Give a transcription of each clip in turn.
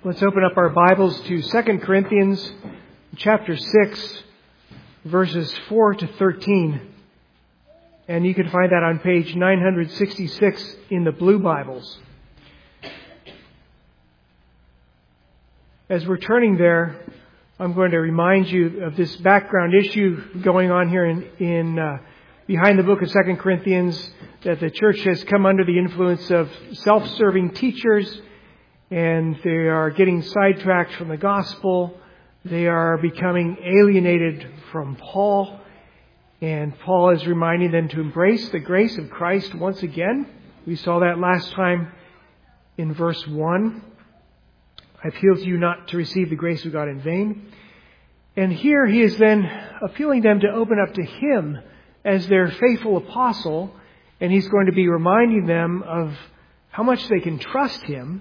Let's open up our Bibles to 2 Corinthians chapter 6, verses 4 to 13. And you can find that on page 966 in the Blue Bibles. As we're turning there, I'm going to remind you of this background issue going on here in behind the book of 2 Corinthians, that the church has come under the influence of self-serving teachers, and they are getting sidetracked from the gospel. They are becoming alienated from Paul, and Paul is reminding them to embrace the grace of Christ once again. We saw that last time in verse 1. I appeal to you not to receive the grace of God in vain. And here he is then appealing them to open up to him as their faithful apostle, and he's going to be reminding them of how much they can trust him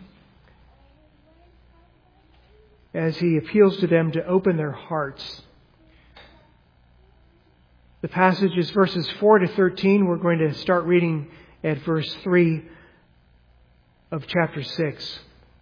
as he appeals to them to open their hearts. The passage is verses 4 to 13. We're going to start reading at verse 3 of chapter 6.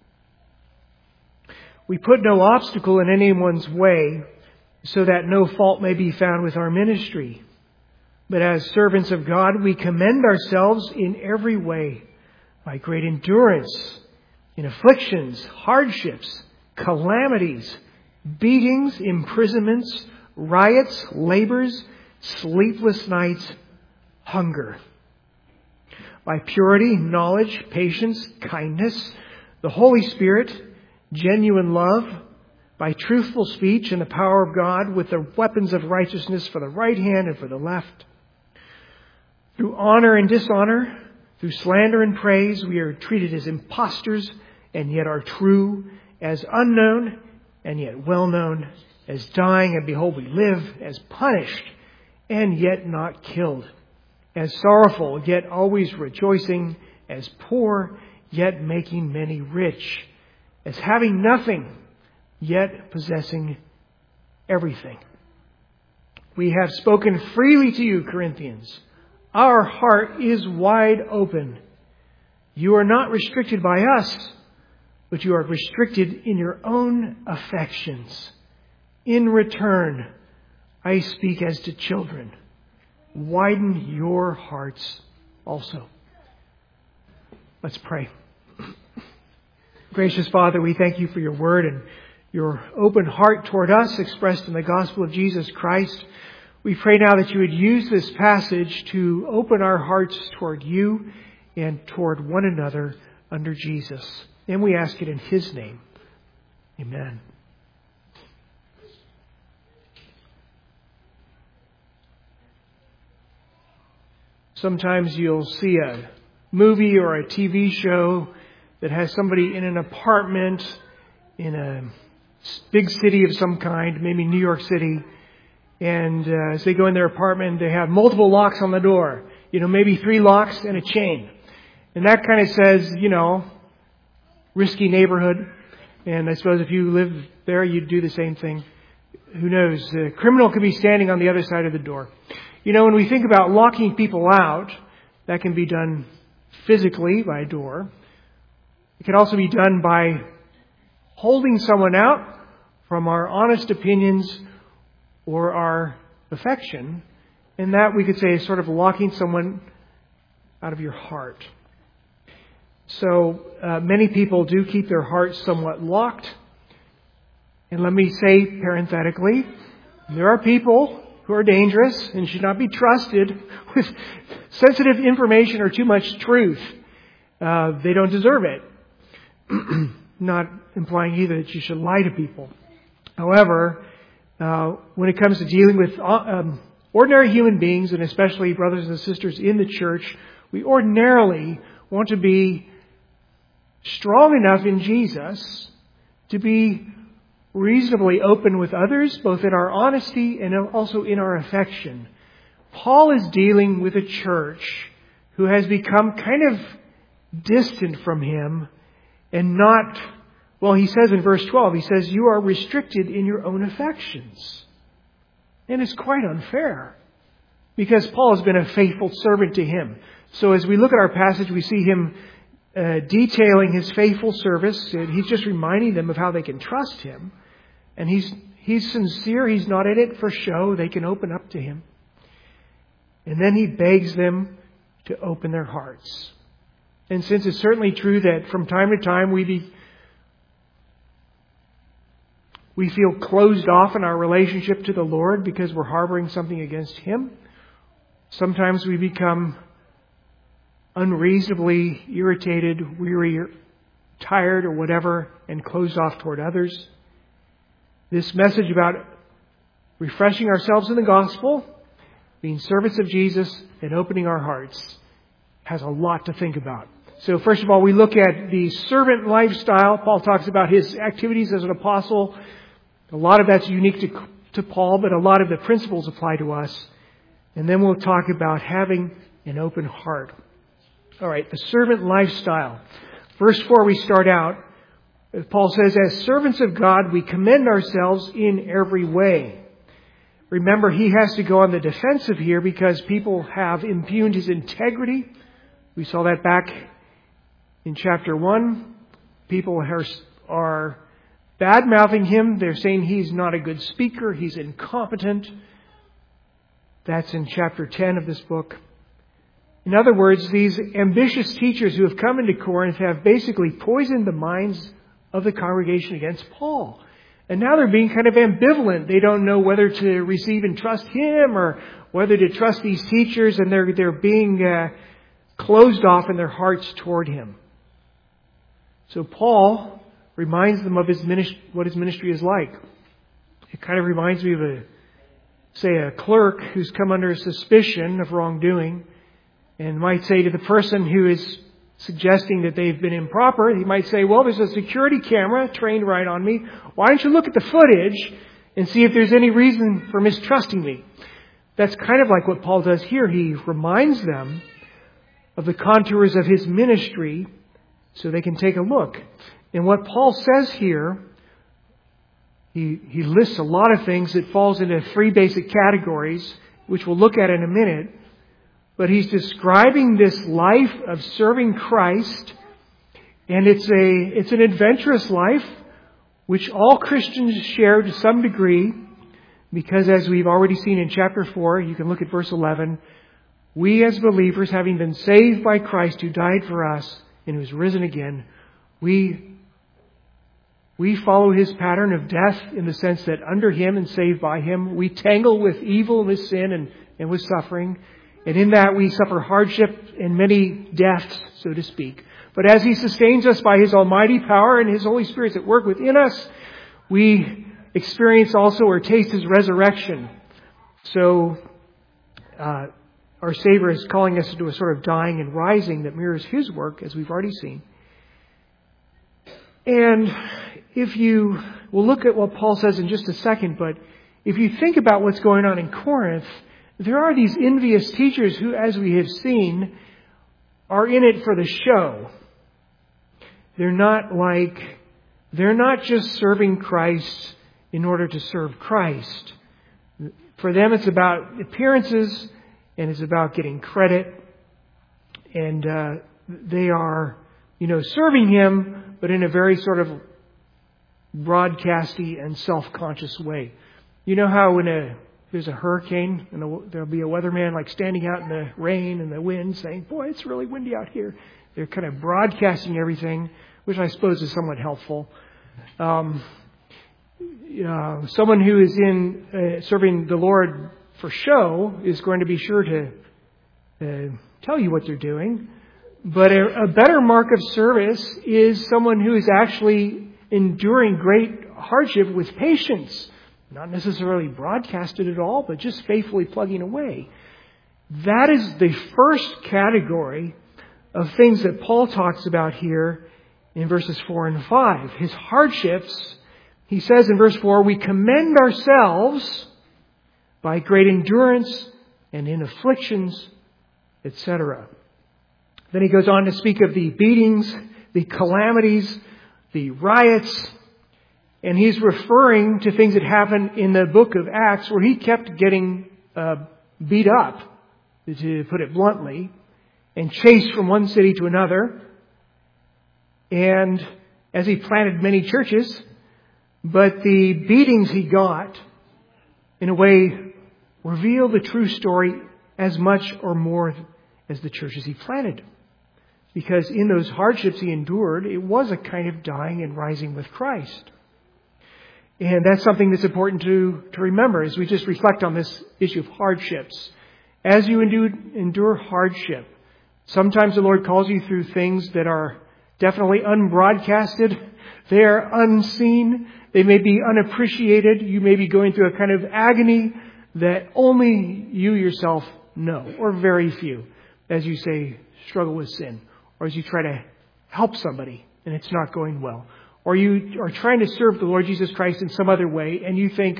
We put no obstacle in anyone's way, so that no fault may be found with our ministry. But as servants of God, we commend ourselves in every way, by great endurance, in afflictions, hardships, calamities, beatings, imprisonments, riots, labors, sleepless nights, hunger. By purity, knowledge, patience, kindness, the Holy Spirit, genuine love, by truthful speech and the power of God, with the weapons of righteousness for the right hand and for the left. Through honor and dishonor, through slander and praise, we are treated as impostors and yet are true, as unknown and yet well known, as dying and behold we live, as punished and yet not killed, as sorrowful yet always rejoicing, as poor yet making many rich, as having nothing yet possessing everything. We have spoken freely to you, Corinthians. Our heart is wide open. You are not restricted by us, but you are restricted in your own affections. In return, I speak as to children. Widen your hearts also. Let's pray. Gracious Father, we thank you for your word and your open heart toward us expressed in the gospel of Jesus Christ. We pray now that you would use this passage to open our hearts toward you and toward one another under Jesus. And we ask it in his name. Amen. Sometimes you'll see a movie or a TV show that has somebody in an apartment in a big city of some kind, maybe New York City. And as they go in their apartment, they have multiple locks on the door. Maybe 3 locks and a chain. And that kind of says, risky neighborhood. And I suppose if you live there, you'd do the same thing. Who knows? A criminal could be standing on the other side of the door. When we think about locking people out, that can be done physically by a door. It can also be done by holding someone out from our honest opinions or our affection. And that we could say is sort of locking someone out of your heart. So many people do keep their hearts somewhat locked. And let me say parenthetically, there are people who are dangerous and should not be trusted with sensitive information or too much truth. They don't deserve it. Not implying either that you should lie to people. However, when it comes to dealing with ordinary human beings, and especially brothers and sisters in the church, we ordinarily want to be strong enough in Jesus to be reasonably open with others, both in our honesty and also in our affection. Paul is dealing with a church who has become kind of distant from him and not, well, he says in verse 12, he says, you are restricted in your own affections. And it's quite unfair because Paul has been a faithful servant to him. So as we look at our passage, we see him detailing his faithful service. He's just reminding them of how they can trust him. And he's sincere. He's not in it for show. They can open up to him. And then he begs them to open their hearts. And since it's certainly true that from time to time we feel closed off in our relationship to the Lord because we're harboring something against him, sometimes we become unreasonably irritated, weary, or tired, or whatever, and closed off toward others. This message about refreshing ourselves in the gospel, being servants of Jesus, and opening our hearts has a lot to think about. So first of all, we look at the servant lifestyle. Paul talks about his activities as an apostle. A lot of that's unique to Paul, but a lot of the principles apply to us. And then we'll talk about having an open heart. All right, the servant lifestyle. Verse 4, we start out. Paul says, as servants of God, we commend ourselves in every way. Remember, he has to go on the defensive here because people have impugned his integrity. We saw that back in chapter 1. People are bad-mouthing him. They're saying he's not a good speaker. He's incompetent. That's in chapter 10 of this book. In other words, these ambitious teachers who have come into Corinth have basically poisoned the minds of the congregation against Paul. And now they're being kind of ambivalent. They don't know whether to receive and trust him or whether to trust these teachers, and they're being closed off in their hearts toward him. So Paul reminds them of what his ministry is like. It kind of reminds me of a clerk who's come under suspicion of wrongdoing and might say to the person who is suggesting that they've been improper, he might say, well, there's a security camera trained right on me. Why don't you look at the footage and see if there's any reason for mistrusting me? That's kind of like what Paul does here. He reminds them of the contours of his ministry so they can take a look. And what Paul says here, he lists a lot of things that falls into 3 basic categories, which we'll look at in a minute. But he's describing this life of serving Christ, and it's an adventurous life, which all Christians share to some degree, because as we've already seen in chapter 4, you can look at verse 11, we as believers, having been saved by Christ who died for us and who is risen again, we follow his pattern of death in the sense that under him and saved by him, we tangle with evil and with sin and with suffering. And in that we suffer hardship and many deaths, so to speak. But as he sustains us by his almighty power and his Holy Spirit at work within us, we experience also or taste his resurrection. So our Savior is calling us into a sort of dying and rising that mirrors his work, as we've already seen. And we'll look at what Paul says in just a second, but if you think about what's going on in Corinth, there are these envious teachers who, as we have seen, are in it for the show. They're not just serving Christ in order to serve Christ. For them, it's about appearances and it's about getting credit. And they are, serving him, but in a very sort of broadcasty and self-conscious way. You know how when there's a hurricane and there'll be a weatherman like standing out in the rain and the wind saying, boy, it's really windy out here. They're kind of broadcasting everything, which I suppose is somewhat helpful. Someone who is serving the Lord for show is going to be sure to tell you what they're doing. But a better mark of service is someone who is actually enduring great hardship with patience. Not necessarily broadcasted at all, but just faithfully plugging away. That is the first category of things that Paul talks about here in verses 4 and 5. His hardships, he says in verse 4, we commend ourselves by great endurance and in afflictions, etc. Then he goes on to speak of the beatings, the calamities, the riots, and he's referring to things that happened in the book of Acts where he kept getting beat up, to put it bluntly, and chased from one city to another. and as he planted many churches, but the beatings he got, in a way, reveal the true story as much or more as the churches he planted. Because in those hardships he endured, it was a kind of dying and rising with Christ. And that's something that's important to remember as we just reflect on this issue of hardships. As you endure hardship, sometimes the Lord calls you through things that are definitely unbroadcasted. They are unseen. They may be unappreciated. You may be going through a kind of agony that only you yourself know, or very few, as you say, struggle with sin, or as you try to help somebody and it's not going well, or you are trying to serve the Lord Jesus Christ in some other way and you think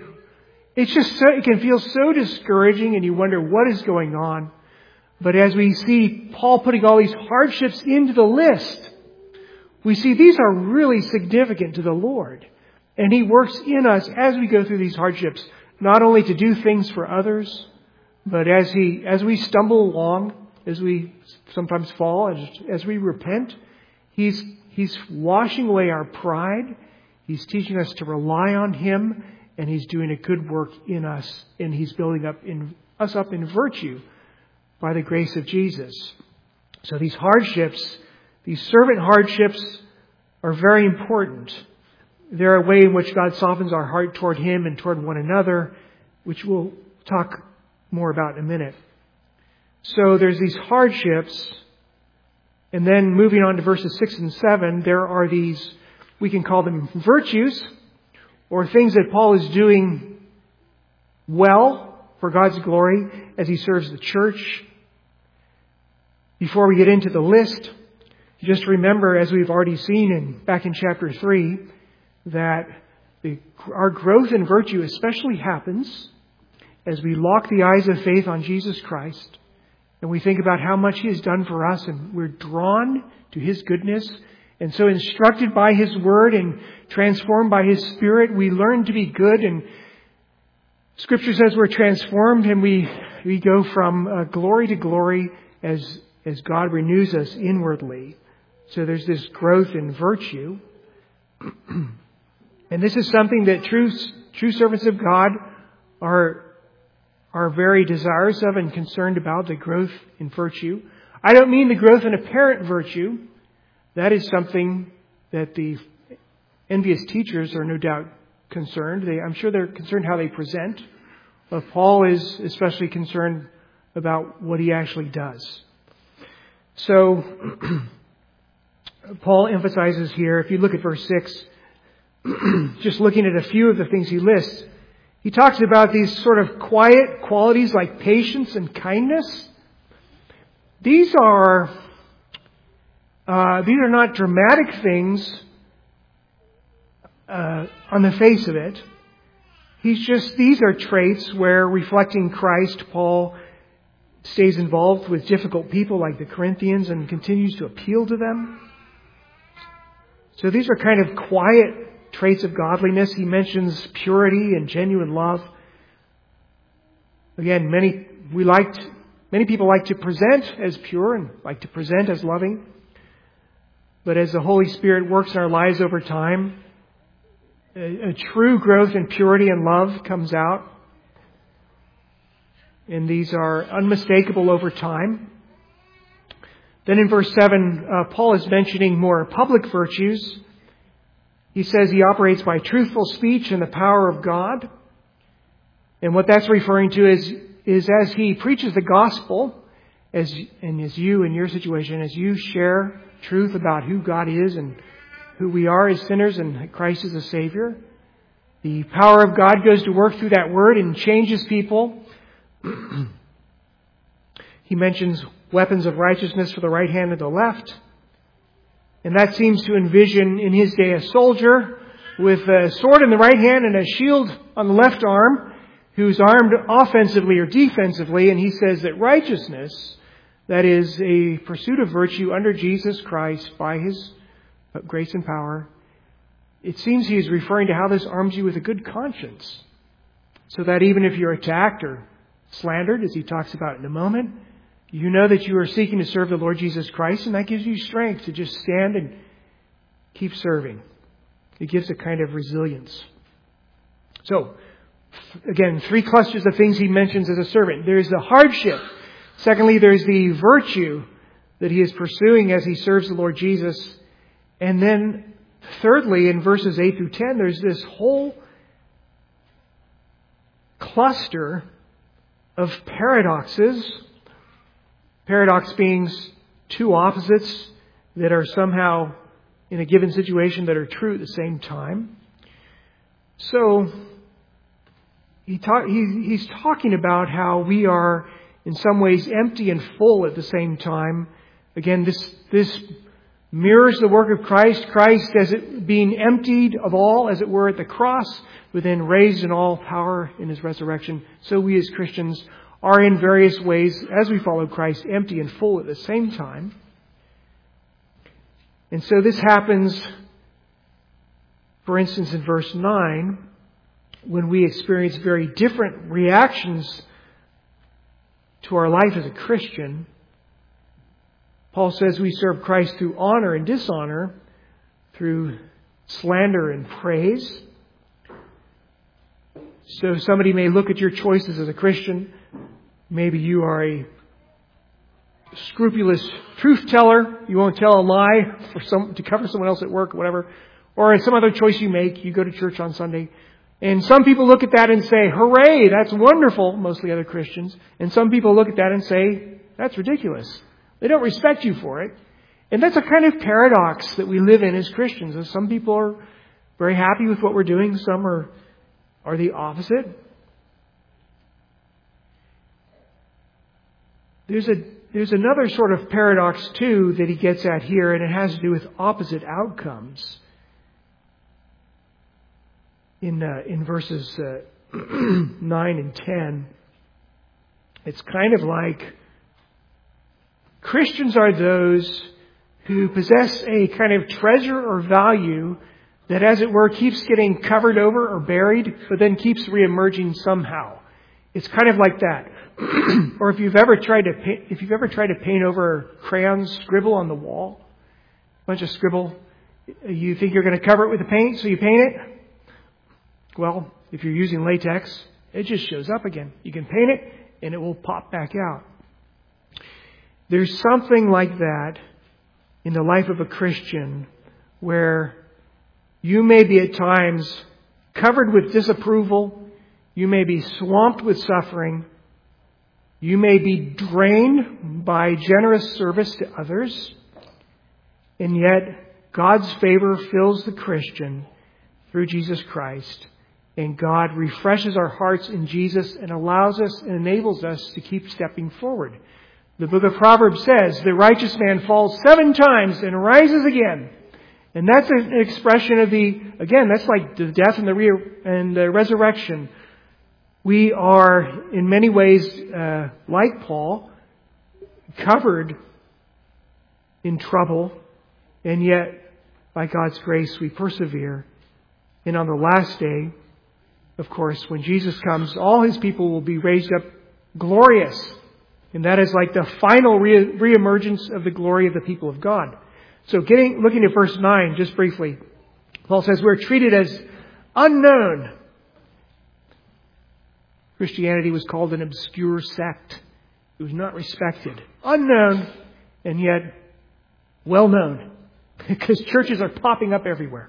it can feel so discouraging and you wonder what is going on. But as we see Paul putting all these hardships into the list, we see these are really significant to the Lord. And He works in us as we go through these hardships, not only to do things for others, but as we stumble along, as we sometimes fall, as we repent, He's washing away our pride. He's teaching us to rely on Him, and He's doing a good work in us, and He's building us up in virtue by the grace of Jesus. So these hardships, these servant hardships, are very important. They're a way in which God softens our heart toward Him and toward one another, which we'll talk more about in a minute. So there's these hardships, and then moving on to verses 6 and 7, there are these, we can call them virtues, or things that Paul is doing well for God's glory as he serves the church. Before we get into the list, just remember, as we've already seen back in chapter 3, that our growth in virtue especially happens as we lock the eyes of faith on Jesus Christ and we think about how much He has done for us, and we're drawn to His goodness. And so instructed by His Word and transformed by His Spirit, we learn to be good. And Scripture says we're transformed and we go from glory to glory as God renews us inwardly. So there's this growth in virtue. And this is something that true servants of God are very desirous of and concerned about, the growth in virtue. I don't mean the growth in apparent virtue. That is something that the envious teachers are no doubt concerned. I'm sure they're concerned how they present. But Paul is especially concerned about what he actually does. So Paul emphasizes here, if you look at verse 6, just looking at a few of the things he lists, he talks about these sort of quiet qualities like patience and kindness. These are not dramatic things on the face of it. These are traits where, reflecting Christ, Paul stays involved with difficult people like the Corinthians and continues to appeal to them. So these are kind of quiet traits of godliness. He mentions purity and genuine love. Again, many people like to present as pure and like to present as loving. But as the Holy Spirit works in our lives over time, a true growth in purity and love comes out. And these are unmistakable over time. Then in verse 7, Paul is mentioning more public virtues. He says he operates by truthful speech and the power of God. And what that's referring to is as he preaches the gospel, as you in your situation, as you share truth about who God is and who we are as sinners and Christ is a Savior, the power of God goes to work through that word and changes people. He mentions weapons of righteousness for the right hand and the left. And that seems to envision in his day a soldier with a sword in the right hand and a shield on the left arm, who's armed offensively or defensively. And he says that righteousness, that is a pursuit of virtue under Jesus Christ by His grace and power, it seems he is referring to how this arms you with a good conscience. So that even if you're attacked or slandered, as he talks about in a moment, you know that you are seeking to serve the Lord Jesus Christ, and that gives you strength to just stand keep serving. It gives a kind of resilience. So, again, 3 clusters of things he mentions as a servant. There's the hardship. Secondly, there's the virtue that he is pursuing as he serves the Lord Jesus. And then, thirdly, in verses 8 through 10, there's this whole cluster of paradoxes. Paradox being 2 opposites that are somehow in a given situation that are true at the same time. So, he's talking about how we are in some ways empty and full at the same time. Again, this mirrors the work of Christ. Christ as it being emptied of all, as it were, at the cross, but then raised in all power in His resurrection. So we as Christians are in various ways, as we follow Christ, empty and full at the same time. And so this happens, for instance, in verse 9, when we experience very different reactions to our life as a Christian. Paul says we serve Christ through honor and dishonor, through slander and praise. So somebody may look at your choices as a Christian. Maybe you are a scrupulous truth teller. You won't tell a lie to cover someone else at work or whatever. Or some other choice you make. You go to church on Sunday. And some people look at that and say, hooray, that's wonderful. Mostly other Christians. And some people look at that and say, that's ridiculous. They don't respect you for it. And that's a kind of paradox that we live in as Christians. As some people are very happy with what we're doing. Some are the opposite. There's another sort of paradox too that he gets at here, and it has to do with opposite outcomes. In verses 9 and 10, it's kind of like Christians are those who possess a kind of treasure or value that, as it were, keeps getting covered over or buried, but then keeps reemerging somehow. It's kind of like that. Or if you've ever tried to paint over crayon scribble on the wall, a bunch of scribble, you think you're going to cover it with the paint, so you paint it. Well, if you're using latex, it just shows up again. You can paint it, and it will pop back out. There's something like that in the life of a Christian where you may be at times covered with disapproval. You may be swamped with suffering. You may be drained by generous service to others. And yet, God's favor fills the Christian through Jesus Christ. And God refreshes our hearts in Jesus and allows us and enables us to keep stepping forward. The book of Proverbs says, the righteous man falls 7 times and rises again. And that's an expression of that's like the death and the resurrection. We are, in many ways, like Paul, covered in trouble, and yet, by God's grace, we persevere. And on the last day, of course, when Jesus comes, all His people will be raised up glorious. And that is like the final reemergence of the glory of the people of God. So looking at verse 9, just briefly, Paul says we're treated as unknown. Christianity was called an obscure sect. It was not respected. Unknown, and yet well known. Because churches are popping up everywhere.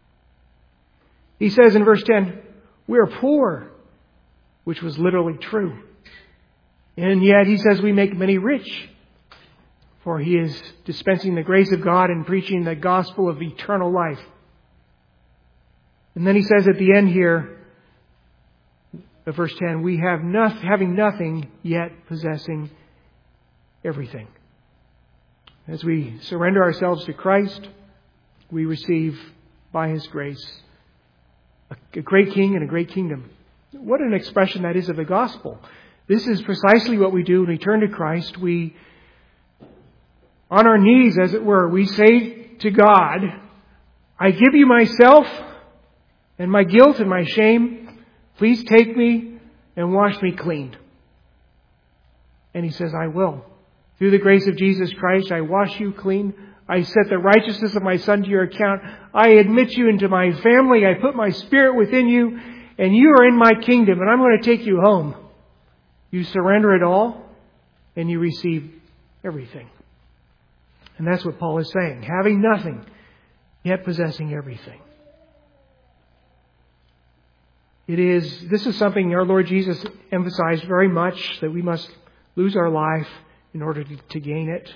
He says in verse 10, we are poor, which was literally true. And yet he says we make many rich. For he is dispensing the grace of God and preaching the gospel of eternal life. And then he says at the end here, of verse 10, we have having nothing, yet possessing everything. As we surrender ourselves to Christ, we receive by His grace a great King and a great kingdom. What an expression that is of the gospel. This is precisely what we do when we turn to Christ. We, on our knees, as it were, we say to God, I give you myself and my guilt and my shame. Please take me and wash me clean. And He says, I will. Through the grace of Jesus Christ, I wash you clean. I set the righteousness of my Son to your account. I admit you into my family. I put my Spirit within you, and you are in my kingdom, and I'm going to take you home. You surrender it all, and you receive everything. And that's what Paul is saying. Having nothing, yet possessing everything. This is something our Lord Jesus emphasized very much, that we must lose our life in order to gain it.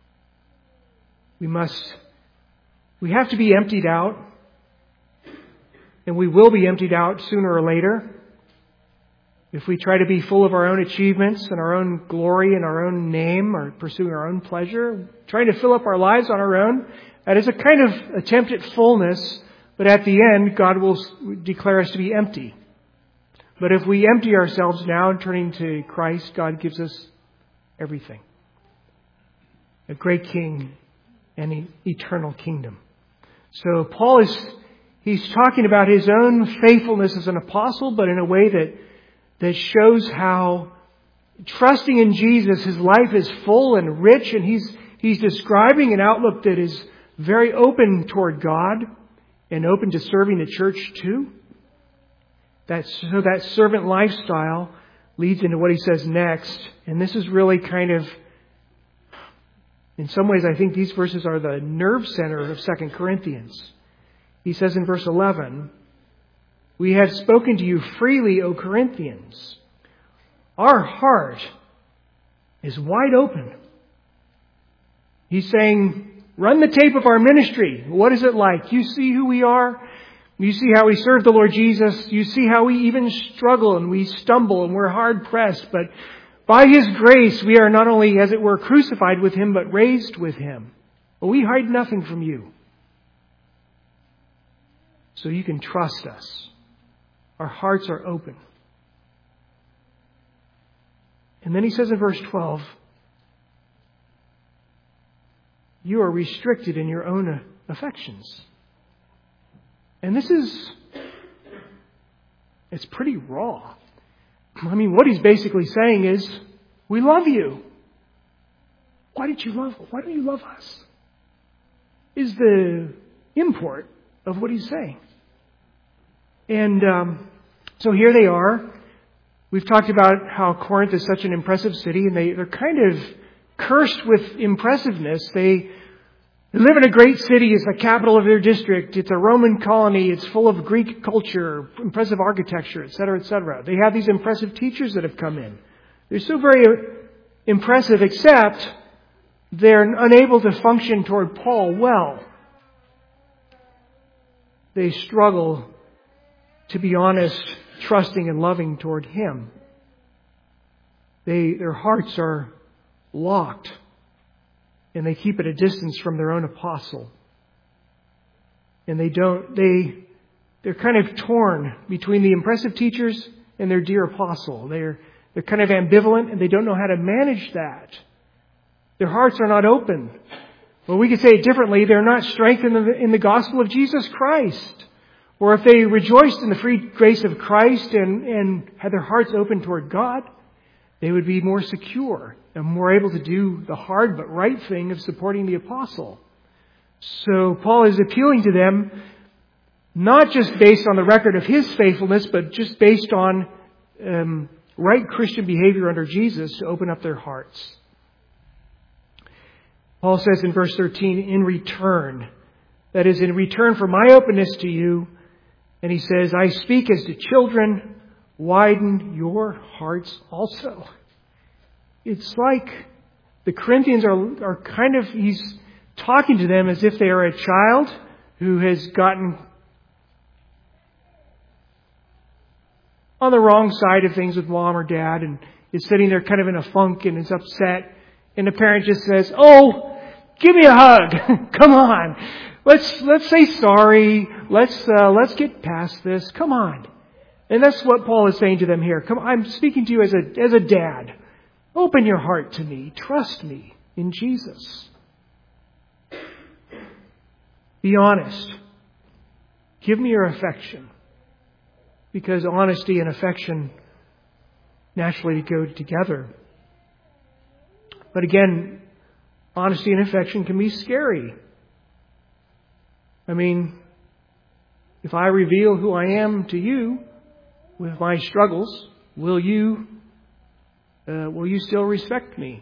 We have to be emptied out, and we will be emptied out sooner or later. If we try to be full of our own achievements and our own glory and our own name, or pursuing our own pleasure, trying to fill up our lives on our own, that is a kind of attempt at fullness, but at the end, God will declare us to be empty. But if we empty ourselves now and turning to Christ, God gives us everything. A great King and an eternal kingdom. So Paul he's talking about his own faithfulness as an apostle, but in a way that shows how trusting in Jesus, his life is full and rich, and he's describing an outlook that is very open toward God and open to serving the church too. So that servant lifestyle leads into what he says next. And this is really kind of, in some ways, I think these verses are the nerve center of 2 Corinthians. He says in verse 11, "We have spoken to you freely, O Corinthians. Our heart is wide open." He's saying, run the tape of our ministry. What is it like? You see who we are. You see how we serve the Lord Jesus. You see how we even struggle and we stumble and we're hard pressed. But by His grace, we are not only, as it were, crucified with Him, but raised with Him. But we hide nothing from you. So you can trust us. Our hearts are open. And then he says in verse 12, you are restricted in your own affections. And it's pretty raw. I mean, what he's basically saying is, we love you. Why don't you love us? Is the import of what he's saying. And so here they are. We've talked about how Corinth is such an impressive city, and they're kind of cursed with impressiveness. They live in a great city. It's the capital of their district. It's a Roman colony. It's full of Greek culture, impressive architecture, etc., etc. They have these impressive teachers that have come in. They're so very impressive, except they're unable to function toward Paul well. They struggle to be honest, trusting and loving toward Him. Their hearts are locked, and they keep at a distance from their own apostle. And they're kind of torn between the impressive teachers and their dear apostle. They're kind of ambivalent, and they don't know how to manage that. Their hearts are not open. Well, we could say it differently. They're not strengthened in the gospel of Jesus Christ. Or if they rejoiced in the free grace of Christ and had their hearts open toward God, they would be more secure and more able to do the hard but right thing of supporting the apostle. So Paul is appealing to them, not just based on the record of his faithfulness, but just based on right Christian behavior under Jesus, to open up their hearts. Paul says in verse 13, in return, that is, in return for my openness to you, and he says, I speak as to children, widen your hearts also. It's like the Corinthians are kind of, he's talking to them as if they are a child who has gotten on the wrong side of things with mom or dad and is sitting there kind of in a funk and is upset. And the parent just says, oh, give me a hug. Come on. Let's say sorry. Let's get past this. Come on. And that's what Paul is saying to them here. Come, I'm speaking to you as a dad. Open your heart to me. Trust me in Jesus. Be honest. Give me your affection. Because honesty and affection naturally go together. But again, honesty and affection can be scary I mean, if I reveal who I am to you with my struggles, will you still respect me?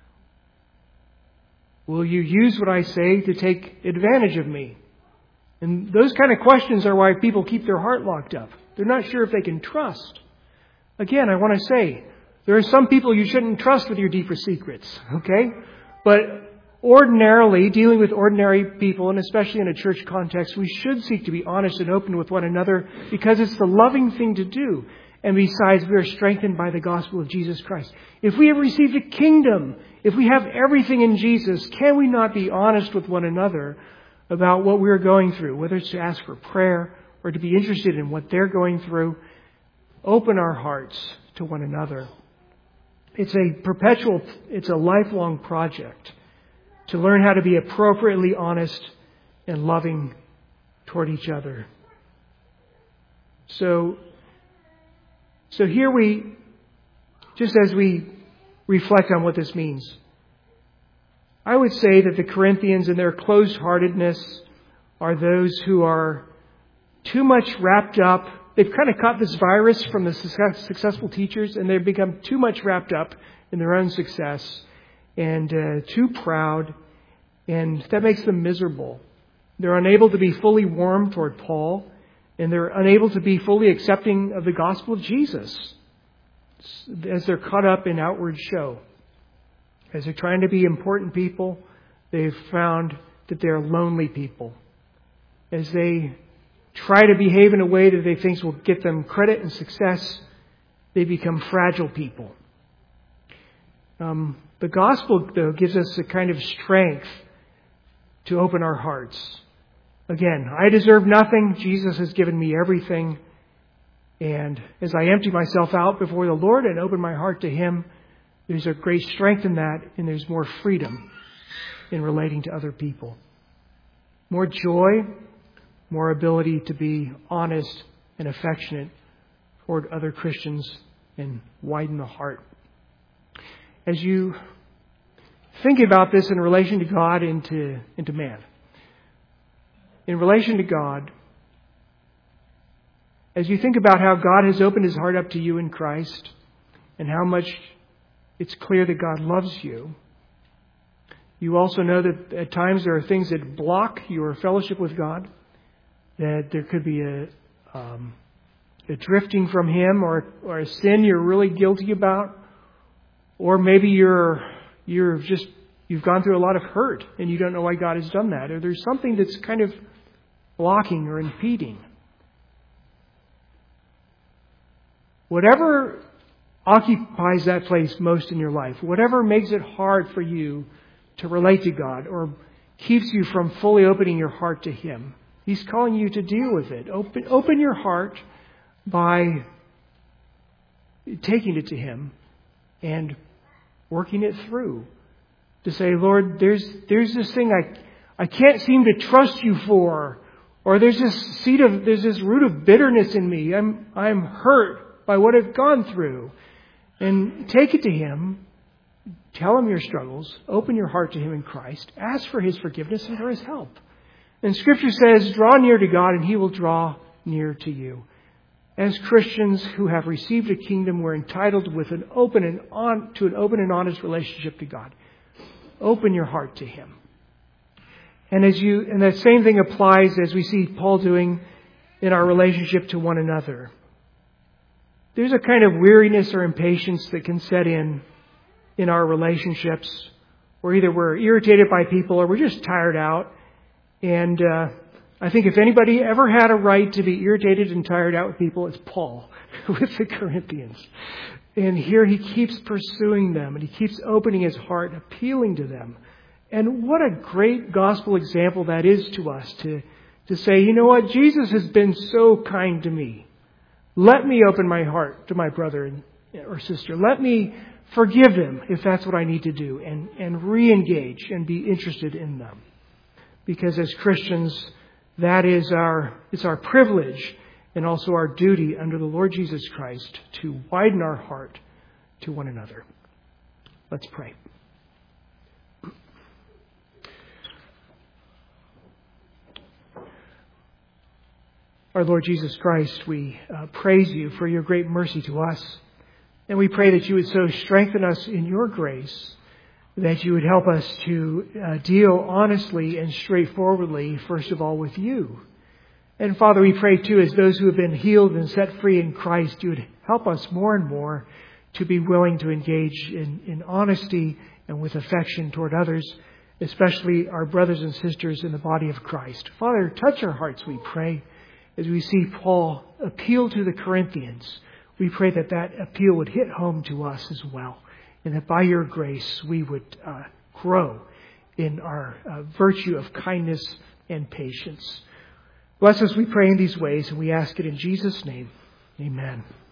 Will you use what I say to take advantage of me? And those kind of questions are why people keep their heart locked up. They're not sure if they can trust. Again, I want to say, there are some people you shouldn't trust with your deepest secrets, okay? But ordinarily, dealing with ordinary people, and especially in a church context, we should seek to be honest and open with one another because it's the loving thing to do. And besides, we are strengthened by the gospel of Jesus Christ. If we have received a kingdom, if we have everything in Jesus, can we not be honest with one another about what we're going through, whether it's to ask for prayer or to be interested in what they're going through? Open our hearts to one another. It's a lifelong project to learn how to be appropriately honest and loving toward each other. So here just as we reflect on what this means, I would say that the Corinthians in their closed-heartedness are those who are too much wrapped up. They've kind of caught this virus from the successful teachers, and they've become too much wrapped up in their own success and too proud, and that makes them miserable. They're unable to be fully warm toward Paul, and they're unable to be fully accepting of the gospel of Jesus as they're caught up in outward show. As they're trying to be important people, they've found that they're lonely people. As they try to behave in a way that they think will get them credit and success, they become fragile people. The gospel, though, gives us a kind of strength to open our hearts. Again, I deserve nothing. Jesus has given me everything. And as I empty myself out before the Lord and open my heart to Him, there's a great strength in that, and there's more freedom in relating to other people. More joy, more ability to be honest and affectionate toward other Christians and widen the heart. As you think about this in relation to God and to man, in relation to God, as you think about how God has opened His heart up to you in Christ and how much it's clear that God loves you, you also know that at times there are things that block your fellowship with God, that there could be a drifting from Him or a sin you're really guilty about, or maybe you've gone through a lot of hurt and you don't know why God has done that, or there's something that's kind of blocking or impeding. Whatever occupies that place most in your life, whatever makes it hard for you to relate to God or keeps you from fully opening your heart to Him, He's calling you to deal with it. Open your heart by taking it to Him and working it through. To say, Lord, there's this thing I can't seem to trust you for, or there's this root of bitterness in me. I'm hurt by what I've gone through. And take it to Him. Tell Him your struggles. Open your heart to Him in Christ. Ask for His forgiveness and for His help. And Scripture says, draw near to God and He will draw near to you. As Christians who have received a kingdom, we're entitled to an open and honest relationship to God. Open your heart to Him. And that same thing applies as we see Paul doing in our relationship to one another. There's a kind of weariness or impatience that can set in our relationships, where either we're irritated by people or we're just tired out. And I think if anybody ever had a right to be irritated and tired out with people, it's Paul with the Corinthians. And here he keeps pursuing them, and he keeps opening his heart, appealing to them. And what a great gospel example that is to us, to say, you know what, Jesus has been so kind to me. Let me open my heart to my brother or sister. Let me forgive them if that's what I need to do, and re-engage and be interested in them. Because as Christians, it's our privilege and also our duty under the Lord Jesus Christ to widen our heart to one another. Let's pray. Our Lord Jesus Christ, we praise you for your great mercy to us. And we pray that you would so strengthen us in your grace, that you would help us to deal honestly and straightforwardly, first of all, with you. And Father, we pray too, as those who have been healed and set free in Christ, you would help us more and more to be willing to engage in honesty and with affection toward others, especially our brothers and sisters in the body of Christ. Father, touch our hearts, we pray. As we see Paul appeal to the Corinthians, we pray that that appeal would hit home to us as well, and that by your grace we would grow in our virtue of kindness and patience. Bless us, we pray, in these ways, and we ask it in Jesus' name. Amen.